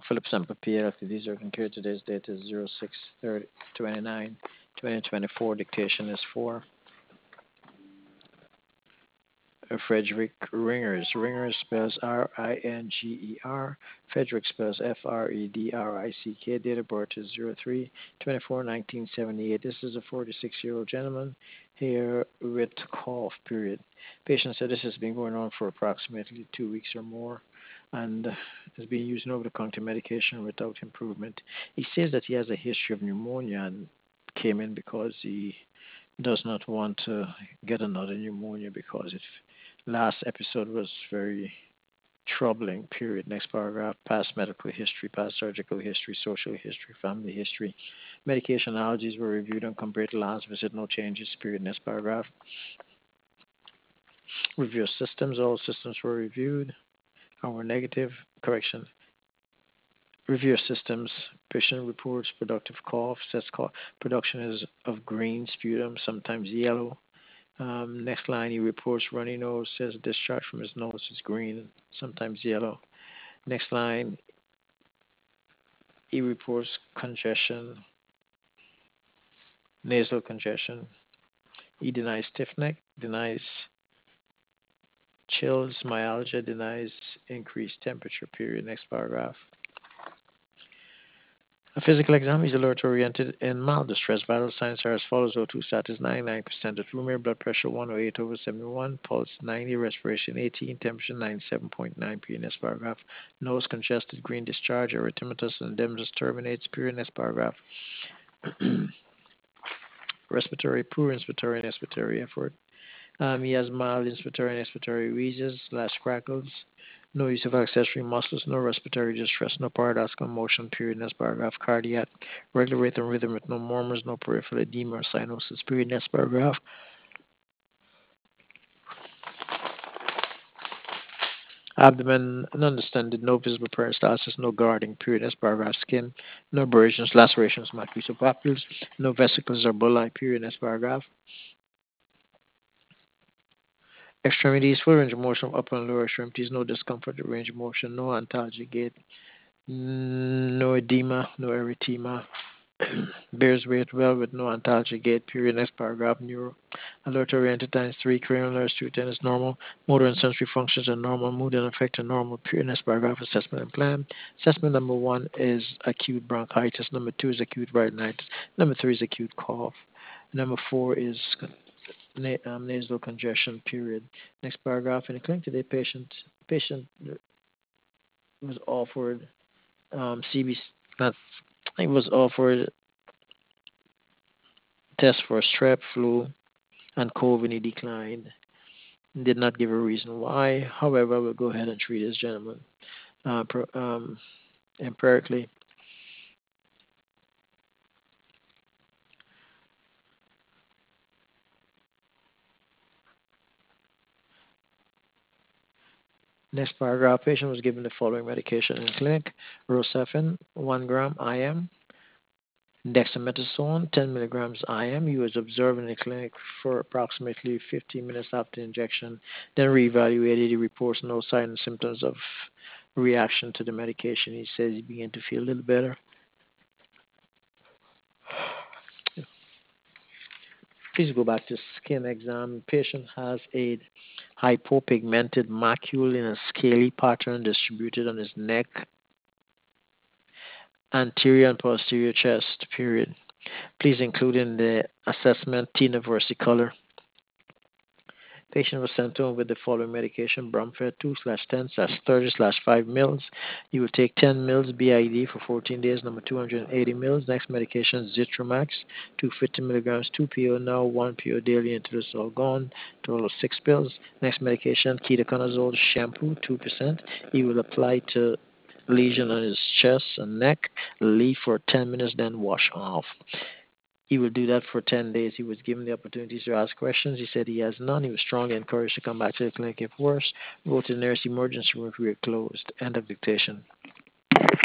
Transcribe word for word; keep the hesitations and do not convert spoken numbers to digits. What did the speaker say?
Phillips and Papier, these are concurred. Today's date is zero six twenty-nine twenty twenty-four. Dictation is for uh, Frederick Ringers. Ringers spells R I N G E R. Frederick spells F R E D R I C K. Date of birth is zero three twenty-four nineteen seventy-eight. This is a forty-six year old gentleman here with cough, period. Patient said this has been going on for approximately two weeks or more and has been using over the counter medication without improvement. He says that he has a history of pneumonia and came in because he does not want to get another pneumonia because it last episode was very troubling, period. Next paragraph, past medical history, past surgical history, social history, family history. Medication allergies were reviewed and compared to last visit, no changes, period. Next paragraph, review systems, all systems were reviewed and were negative. Correction, review systems, patient reports productive cough, says cough. Production is of green sputum, sometimes yellow. Um, next line, he reports runny nose, says discharge from his nose is green, sometimes yellow. Next line, he reports congestion, nasal congestion. He denies stiff neck, denies chills, myalgia, denies increased temperature, period. Next paragraph. A physical exam is alert oriented in mild distress. Vital signs are as follows: O two status ninety-nine percent of room air, blood pressure one oh eight over seventy-one, pulse ninety, respiration eighteen, temperature ninety-seven point nine. Period. Next paragraph. Nose congested, green discharge, erythematous and edematous terminates. Period. Next paragraph. Respiratory, poor inspiratory and expiratory effort. Um, he has mild inspiratory and expiratory wheezes slash crackles. No use of accessory muscles, no respiratory distress, no paradoxical motion, period. Next paragraph. Cardiac, regular rate and rhythm with no murmurs, no peripheral edema or cyanosis, period. Next paragraph. Abdomen undistended, no visible peristalsis, no guarding, period. Next paragraph. Skin, no abrasions, lacerations, macula papules, no vesicles or bulli, period. Next paragraph. Extremities, full range of motion of upper and lower extremities, no discomfort, range of motion, no antalgic gait, no edema, no erythema. Bears weight well with no antalgic gait, period. Next paragraph. Neuro. Alert oriented times three, cranial nerves two ten is normal. Motor and sensory functions are normal. Mood and affect are normal, period. Next paragraph. Assessment and plan. Assessment number one is acute bronchitis. Number two is acute rhinitis. Number three is acute cough. Number four is na- um, nasal congestion, period. Next paragraph. In the clinic today, patient patient was offered um, C B C, not, it was offered test for strep, flu, and COVID. He declined. Did not give a reason why. However, we'll go ahead and treat this gentleman uh, pro, um, empirically. Next paragraph. Patient was given the following medication in clinic: Rosefin, one gram I M, dexamethasone, ten milligrams I M. He was observed in the clinic for approximately fifteen minutes after injection, then reevaluated. He reports no signs and symptoms of reaction to the medication. He says he began to feel a little better. Please go back to skin exam. Patient has a hypopigmented macule in a scaly pattern distributed on his neck, anterior and posterior chest, period. Please include in the assessment Tina versicolor. Patient was sent home with the following medication: Bromfed two slash ten slash thirty slash five mils. You will take ten mils B I D for fourteen days, number two hundred eighty mils. Next medication, Zitromax, two hundred fifty milligrams, two P O now, one P O daily until it's all gone, total of six pills. Next medication, ketoconazole shampoo, two percent. He will apply to lesion on his chest and neck, leave for ten minutes, then wash off. He will do that for ten days. He was given the opportunity to ask questions. He said he has none. He was strongly encouraged to come back to the clinic if worse. Go to the nearest emergency room if we are closed. End of dictation.